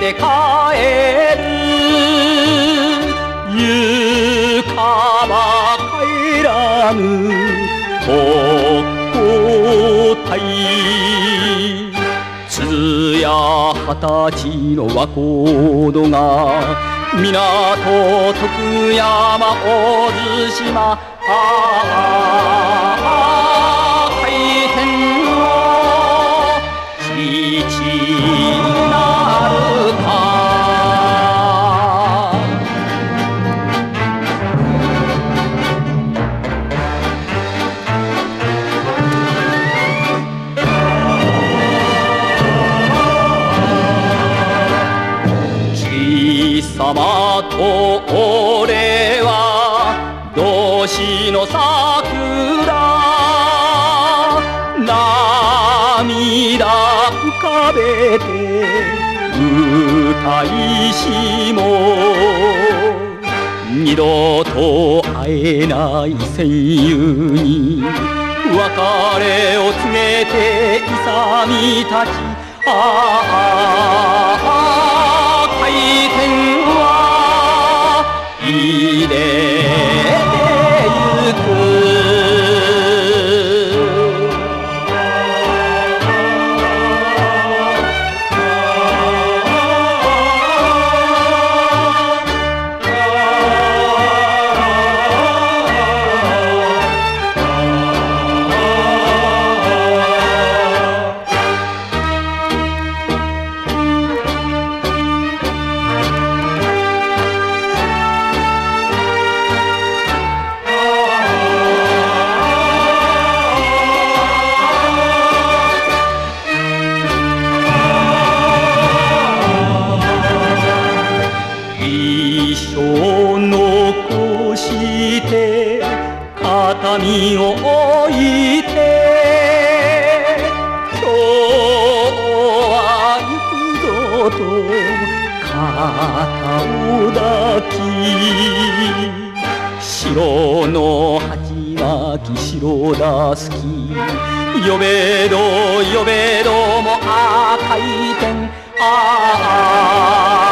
て帰る。行かば帰らぬ特攻隊。鈴や二十歳の若人が港徳山大津島回転を父なるか。貴様と俺は同志の桜。涙浮かべて歌いしも二度と会えない戦友に別れを告げて勇みたち。回転は入れてゆく。一生残して形見を置いて今日は行くぞと肩を抱き。白の鉢巻き白だすき呼べど呼べども赤い天。